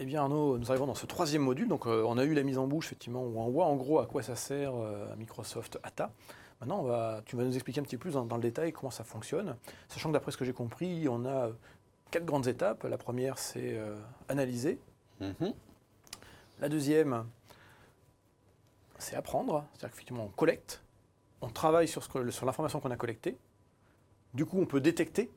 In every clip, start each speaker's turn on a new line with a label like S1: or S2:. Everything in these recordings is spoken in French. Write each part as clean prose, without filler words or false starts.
S1: bien Arnaud, nous arrivons dans ce troisième module. Donc on a eu la mise en bouche effectivement où on voit en gros à quoi ça sert Microsoft ATA. Maintenant tu vas nous expliquer un petit peu plus dans le détail comment ça fonctionne. Sachant que d'après ce que j'ai compris, on a 4 grandes étapes. La première c'est analyser. La deuxième c'est apprendre. C'est-à-dire qu'effectivement on collecte, on travaille sur l'information qu'on a collectée. Du coup on peut détecter.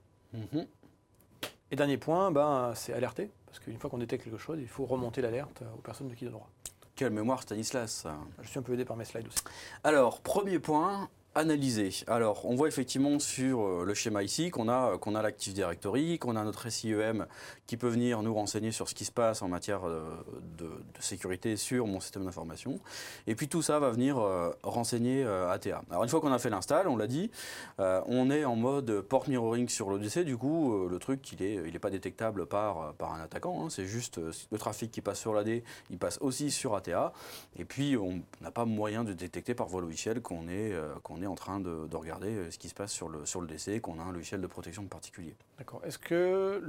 S1: Et dernier point, c'est alerter, parce qu'une fois qu'on détecte quelque chose, il faut remonter l'alerte aux personnes de qui de droit.
S2: Quelle mémoire, Stanislas.
S1: Je suis un peu aidé par mes slides aussi.
S2: Alors, premier point, analyser. Alors, on voit effectivement sur le schéma ici qu'on a l'Active Directory, qu'on a notre SIEM qui peut venir nous renseigner sur ce qui se passe en matière de sécurité sur mon système d'information. Et puis tout ça va venir renseigner ATA. Alors, une fois qu'on a fait l'install, on l'a dit, on est en mode port mirroring sur l'ODC. Du coup, le truc, il est pas détectable par un attaquant. Hein. C'est juste le trafic qui passe sur l'AD, il passe aussi sur ATA. Et puis, on n'a pas moyen de détecter par voie logicielle qu'on est en train de regarder ce qui se passe sur le DC, qu'on a un logiciel de protection particulier.
S1: D'accord. Est-ce que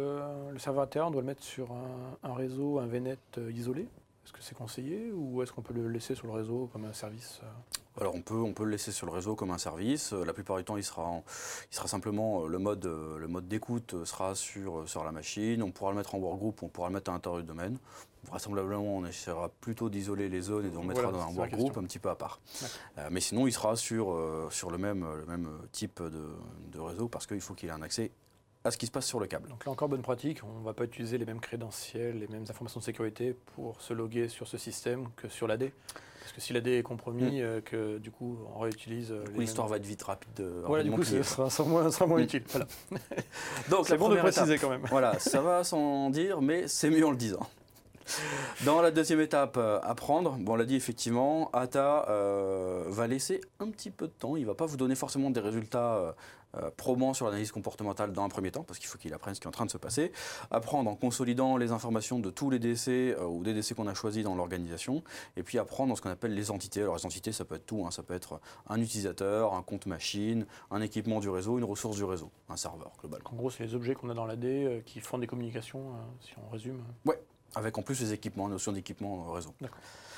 S1: le serveur ATA, on doit le mettre sur un réseau, un VNet isolé ? Est-ce que c'est conseillé ou est-ce qu'on peut le laisser sur le réseau comme un service ?
S2: Alors on peut le laisser sur le réseau comme un service. La plupart du temps, il sera simplement le mode d'écoute sera sur la machine. On pourra le mettre en workgroup, on pourra le mettre à l'intérieur du domaine. Vraisemblablement, on essaiera plutôt d'isoler les zones et on mettra dans un workgroup un petit peu à part. Mais sinon, il sera sur le même type de réseau parce qu'il faut qu'il ait un accès à ce qui se passe sur le câble.
S1: Donc là encore, bonne pratique, on ne va pas utiliser les mêmes crédentiels, les mêmes informations de sécurité pour se loguer sur ce système que sur l'AD. Parce que si l'AD est compromis, que du coup on réutilise...
S2: l'histoire va être vite rapide.
S1: Voilà, du coup, ça sera moins utile. Voilà.
S2: Donc,
S1: c'est bon de préciser quand même.
S2: Voilà, ça va sans dire, mais c'est mieux en le disant. Dans la deuxième étape, apprendre, on l'a dit effectivement, ATA va laisser un petit peu de temps. Il ne va pas vous donner forcément des résultats probants sur l'analyse comportementale dans un premier temps, parce qu'il faut qu'il apprenne ce qui est en train de se passer. Apprendre en consolidant les informations de tous les DC ou des DC qu'on a choisis dans l'organisation. Et puis apprendre dans ce qu'on appelle les entités. Alors les entités, ça peut être tout. Hein. Ça peut être un utilisateur, un compte machine, un équipement du réseau, une ressource du réseau, un serveur globalement.
S1: En gros, c'est les objets qu'on a dans l'AD qui font des communications, si on résume.
S2: Ouais. Avec en plus les équipements, la notion d'équipement réseau.
S1: D'accord.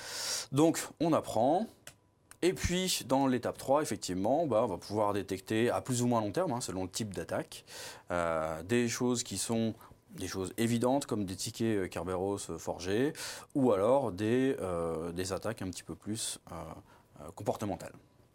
S2: Donc on apprend, et puis dans l'étape 3, effectivement, on va pouvoir détecter à plus ou moins long terme, selon le type d'attaque, des choses qui sont des choses évidentes comme des tickets Kerberos forgés, ou alors des attaques un petit peu plus comportementales.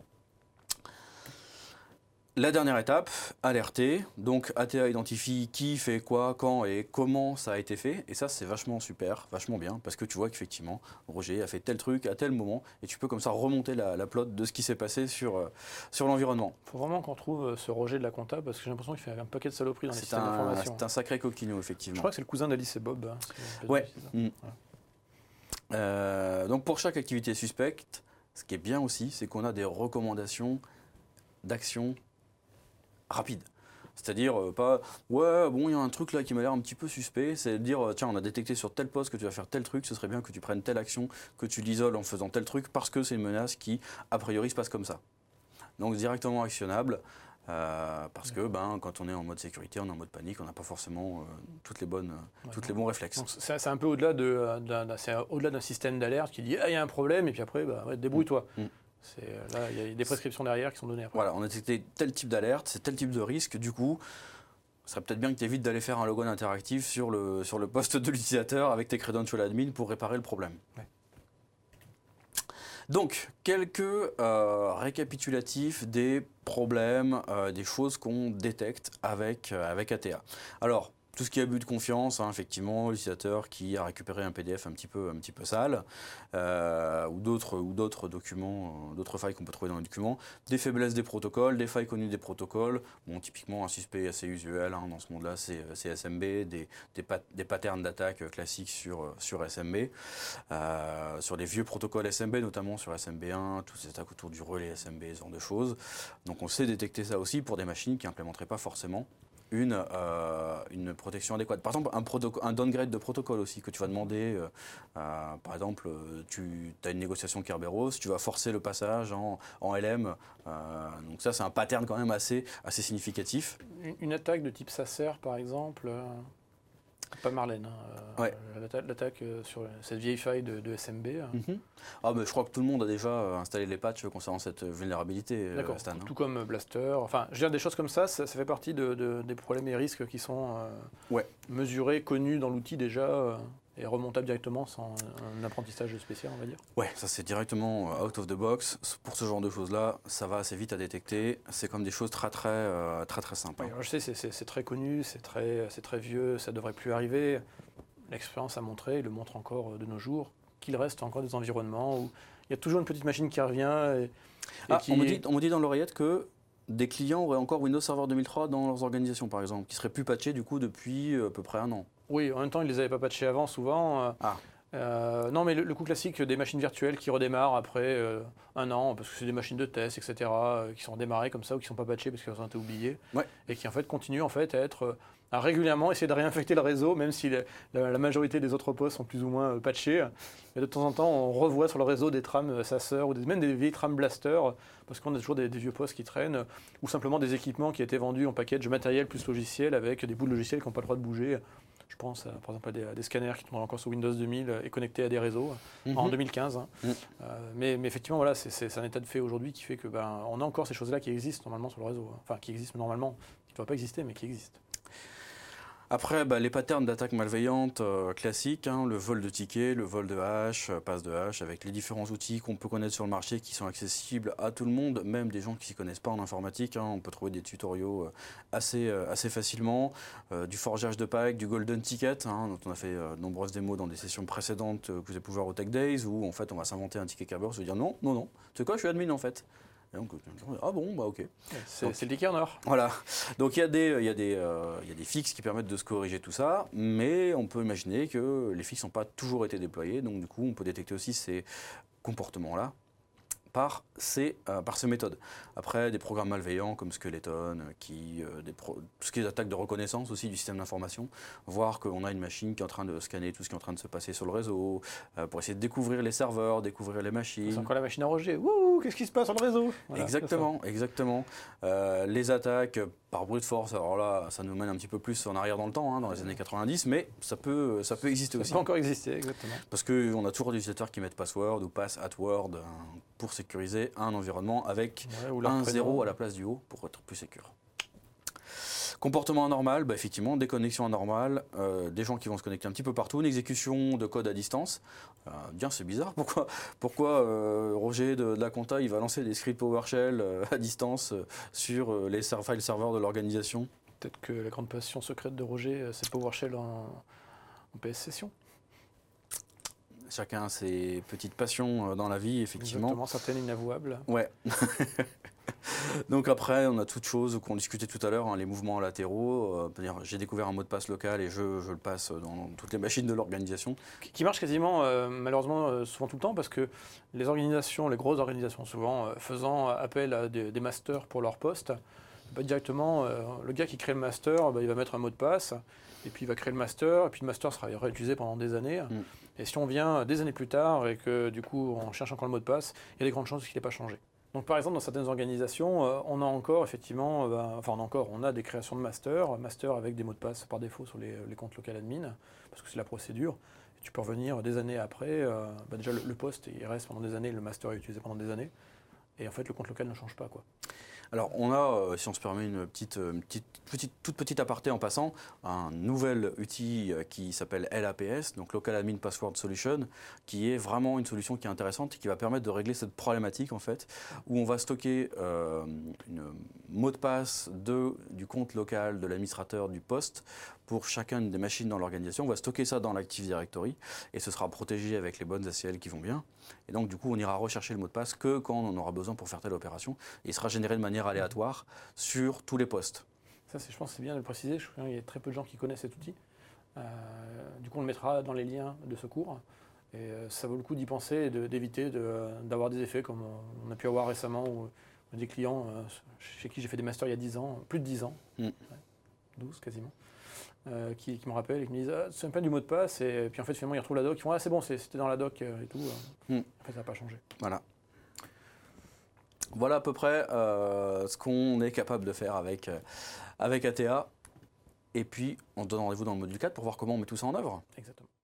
S2: La dernière étape, alerter. Donc ATA identifie qui fait quoi, quand et comment ça a été fait. Et ça, c'est vachement super, vachement bien, parce que tu vois qu'effectivement, Roger a fait tel truc à tel moment, et tu peux comme ça remonter la plot de ce qui s'est passé sur l'environnement.
S1: Il faut vraiment qu'on trouve ce Roger de la compta, parce que j'ai l'impression qu'il fait un paquet de saloperies dans les systèmes d'information.
S2: C'est un sacré coquinou, effectivement.
S1: Je crois que c'est le cousin d'Alice et Bob.
S2: Ouais. Donc pour chaque activité suspecte, ce qui est bien aussi, c'est qu'on a des recommandations d'action rapide. C'est-à-dire, il y a un truc là qui m'a l'air un petit peu suspect, c'est de dire, tiens, on a détecté sur tel poste que tu vas faire tel truc, ce serait bien que tu prennes telle action, que tu l'isoles en faisant tel truc, parce que c'est une menace qui, a priori, se passe comme ça. Donc, directement actionnable, parce que quand on est en mode sécurité, on est en mode panique, on n'a pas forcément tous les bons réflexes.
S1: Donc, c'est un peu au-delà d'un système d'alerte qui dit, il y a un problème, et puis après, débrouille-toi. Là, il y a des prescriptions derrière qui sont données après.
S2: Voilà, on a détecté tel type d'alerte, c'est tel type de risque, du coup, ce serait peut-être bien que tu évites d'aller faire un logon interactif sur le poste de l'utilisateur avec tes credentials admin pour réparer le problème. Ouais. Donc, quelques récapitulatifs des problèmes, des choses qu'on détecte avec ATA. Alors, tout ce qui est abus de confiance, effectivement, l'utilisateur qui a récupéré un PDF un petit peu sale, ou d'autres documents, d'autres failles qu'on peut trouver dans les documents, des faiblesses des protocoles, des failles connues des protocoles. Bon, typiquement, un suspect assez usuel dans ce monde-là, c'est SMB, des patterns d'attaque classiques sur SMB, sur les vieux protocoles SMB, notamment sur SMB1, toutes ces attaques autour du relais SMB, ce genre de choses. Donc, on sait détecter ça aussi pour des machines qui n'implémenteraient pas forcément une protection adéquate. Par exemple, un downgrade de protocole aussi que tu vas demander. Par exemple, tu as une négociation Kerberos, tu vas forcer le passage en LM. Donc ça, c'est un pattern quand même assez significatif.
S1: Une attaque de type SACER, par exemple Pas Marlène,
S2: Ouais.
S1: l'attaque sur cette vieille faille de SMB.
S2: Ah, mais je crois que tout le monde a déjà installé les patchs concernant cette vulnérabilité,
S1: D'accord,
S2: Stan.
S1: tout comme Blaster. Enfin, je veux dire, des choses comme ça fait partie des problèmes et risques qui sont
S2: Ouais.
S1: mesurés, connus dans l'outil déjà, et remontables directement sans un apprentissage spécial, on va dire.
S2: Ouais, ça c'est directement out of the box. Pour ce genre de choses-là, ça va assez vite à détecter. C'est comme des choses très simples.
S1: Oui, alors je sais, c'est très connu, c'est très vieux, ça devrait plus arriver. L'expérience a montré, et le montre encore de nos jours, qu'il reste encore des environnements où il y a toujours une petite machine qui revient.
S2: On me dit dans l'oreillette que des clients auraient encore Windows Server 2003 dans leurs organisations, par exemple, qui seraient plus patchés du coup depuis à peu près un an.
S1: Oui, en même temps, ils ne les avaient pas patchés avant, souvent. Non, mais le coup classique des machines virtuelles qui redémarrent après un an, parce que c'est des machines de test, etc., qui sont redémarrées comme ça ou qui ne sont pas patchées parce qu'elles ont été oubliées, et qui en fait continuent en fait à régulièrement essayer de réinfecter le réseau, même si la majorité des autres postes sont plus ou moins patchés. Et de temps en temps, on revoit sur le réseau des trames Sacer ou même des vieilles trames Blaster, parce qu'on a toujours des vieux postes qui traînent, ou simplement des équipements qui étaient vendus en package matériel plus logiciel avec des bouts de logiciel qui n'ont pas le droit de bouger. Je pense par exemple à des scanners qui tournent encore sur Windows 2000 et connectés à des réseaux en 2015. Mais effectivement, voilà, c'est un état de fait aujourd'hui qui fait que on a encore ces choses-là qui existent normalement sur le réseau. Enfin, qui existent normalement, qui ne doivent pas exister, mais qui existent.
S2: Après, les patterns d'attaque malveillante classiques, le vol de tickets, le vol de hash, passe de hash, avec les différents outils qu'on peut connaître sur le marché qui sont accessibles à tout le monde, même des gens qui ne s'y connaissent pas en informatique. On peut trouver des tutoriaux assez facilement, du forgeage de packs, du golden ticket, dont on a fait de nombreuses démos dans des sessions précédentes que vous avez pu voir au Tech Days, où en fait on va s'inventer un ticket Kerberos, se dire non, tu sais quoi, je suis admin en fait. Et donc, ah bon, ok.
S1: C'est le ticket en or.
S2: Voilà. Donc il y a des fixes qui permettent de se corriger tout ça, mais on peut imaginer que les fixes n'ont pas toujours été déployés. Donc du coup, on peut détecter aussi ces comportements-là par ces méthodes. Après, des programmes malveillants comme Skeleton, tout ce qui est attaques de reconnaissance aussi du système d'information, voir qu'on a une machine qui est en train de scanner tout ce qui est en train de se passer sur le réseau, pour essayer de découvrir les serveurs, découvrir les machines.
S1: C'est encore la machine à Roger. Wouh, qu'est-ce qui se passe sur le réseau? Voilà,
S2: Exactement. Les attaques par brute force, alors là, ça nous mène un petit peu plus en arrière dans le temps, dans les années 90, mais ça peut exister aussi.
S1: Ça peut encore exister, exactement.
S2: Parce qu'on a toujours des utilisateurs qui mettent password ou pass@word pour sécuriser un environnement avec un 0 à la place du O pour être plus sécure. Comportement anormal, effectivement, des connexions anormales, des gens qui vont se connecter un petit peu partout, une exécution de code à distance. C'est bizarre, pourquoi Roger de la compta, il va lancer des scripts PowerShell à distance sur les file serveurs de l'organisation?
S1: Peut-être que la grande passion secrète de Roger, c'est PowerShell en PS Session.
S2: Chacun a ses petites passions dans la vie, effectivement.
S1: Exactement, certaines inavouables.
S2: Ouais. Donc après, on a toutes choses qu'on discutait tout à l'heure, les mouvements latéraux. J'ai découvert un mot de passe local et je le passe dans toutes les machines de l'organisation.
S1: Qui marche quasiment, malheureusement, souvent tout le temps, parce que les organisations, les grosses organisations souvent, faisant appel à des masters pour leur poste, directement, le gars qui crée le master, il va mettre un mot de passe, et puis il va créer le master, et puis le master sera réutilisé pendant des années. Et si on vient des années plus tard et que du coup on cherche encore le mot de passe, il y a des grandes chances qu'il n'ait pas changé. Donc par exemple dans certaines organisations, on a encore effectivement, on a des créations de master avec des mots de passe par défaut sur les comptes local admin, parce que c'est la procédure. Et tu peux revenir des années après, déjà le poste il reste pendant des années, le master est utilisé pendant des années, et en fait le compte local ne change pas, quoi.
S2: Alors, on a, si on se permet une toute petite aparté en passant, un nouvel outil qui s'appelle LAPS, donc Local Admin Password Solution, qui est vraiment une solution qui est intéressante et qui va permettre de régler cette problématique, en fait, où on va stocker une mot de passe du compte local de l'administrateur du poste pour chacune des machines dans l'organisation. On va stocker ça dans l'Active Directory et ce sera protégé avec les bonnes ACL qui vont bien. Et donc, du coup, on ira rechercher le mot de passe que quand on en aura besoin pour faire telle opération. Et il sera généré de manière aléatoire sur tous les postes.
S1: Ça, je pense que c'est bien de le préciser. Je crois qu'il y a très peu de gens qui connaissent cet outil. Du coup, on le mettra dans les liens de secours. Et ça vaut le coup d'y penser et d'éviter d'avoir des effets comme on a pu avoir récemment où des clients chez qui j'ai fait des masters il y a 10 ans, plus de 10 ans, 12 quasiment, qui me rappellent et qui me disent c'est pas du mot de passe. Et puis en fait, finalement, ils retrouvent la doc. Ils font c'est bon, c'était dans la doc et tout. En fait, ça n'a pas changé.
S2: Voilà à peu près ce qu'on est capable de faire avec ATA. Et puis, on se donne rendez-vous dans le module 4 pour voir comment on met tout ça en œuvre.
S1: Exactement.